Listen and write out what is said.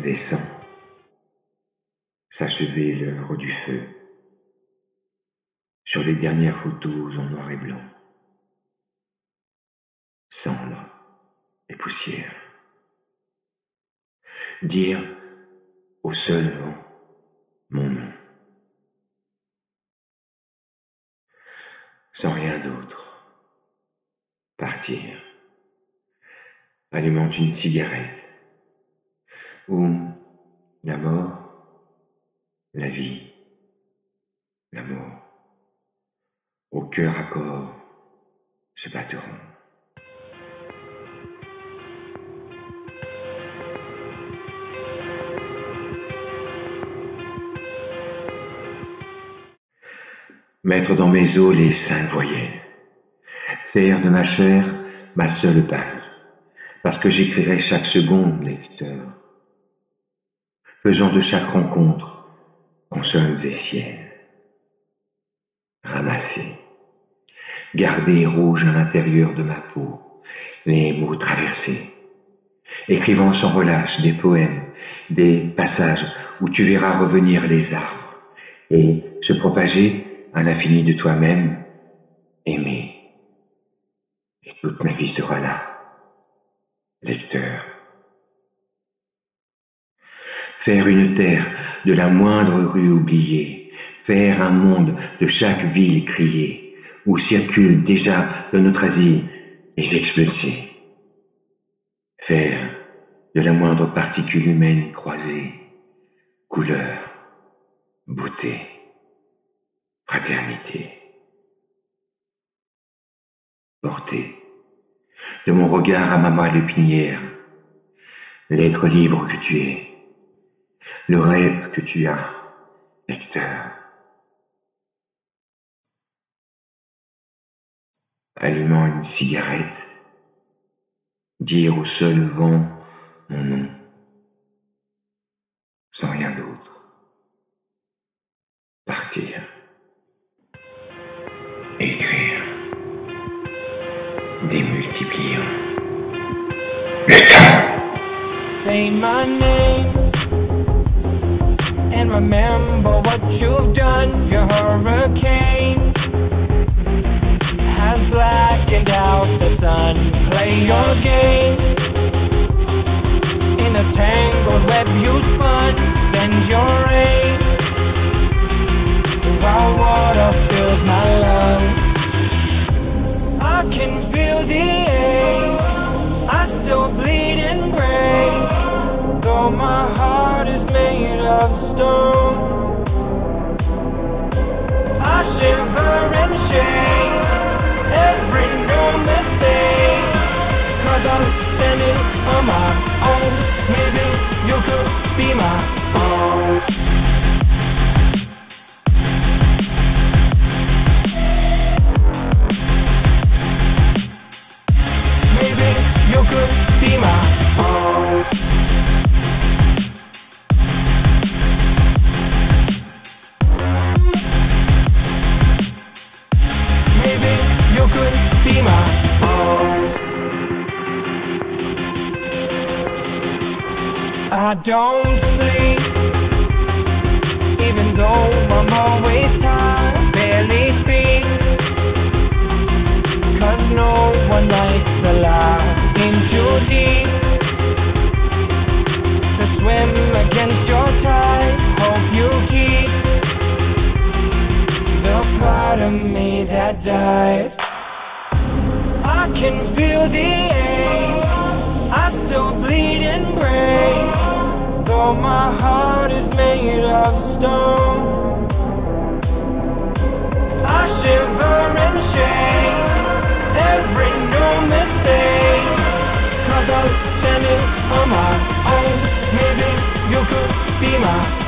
et sans s'achever l'œuvre du feu sur les dernières photos en noir et blanc, cendres et poussière. Dire au seul vent mon nom, sans rien d'autre, partir, allumant une cigarette, ou la mort, la vie, l'amour, au cœur à corps, se battront. Mettre dans mes os les 5 voyelles, faire de ma chair ma seule base, parce que j'écrirai chaque seconde, lecteur, faisant de chaque rencontre consonnes et siennes. Ramasser, garder rouge à l'intérieur de ma peau, les mots traversés, écrivant sans relâche des poèmes, des passages où tu verras revenir les arbres et se propager à l'infini de toi-même, aimé. Et toute ma vie sera là, lecteur. Faire une terre de la moindre rue oubliée, faire un monde de chaque ville criée, où circulent déjà de notre asile les expulsés. Faire de la moindre particule humaine croisée, couleur, beauté, fraternité. Porter de mon regard à ma moelle pinière l'être libre que tu es, le rêve que tu as, lecteur. Allumant une cigarette, dire au seul vent mon nom, sans rien d'autre. Partir, écrire, démultipliant le temps. Say my name and remember what you've done. Your hurricane has blackened out the sun. Play your game in a tangled web you spun. Bend your aim while water fills my lungs. I can feel the ache, I still bleed and break, though my heart is made of stone. I shiver and shake every new mistake, 'cause I'm standing on my own. Maybe you could be my own. Maybe you could be my own. Maybe you could be my own. I don't sleep, even though I'm always tired. Barely speak, 'cause no one likes the lie. In too deep to swim against your tide. Hope you keep the part of me that died. I can feel the ache, I still bleed and break, though my heart is made of stone. I shiver and shake every new mistake, 'cause I'm standing on my own. Maybe you could be my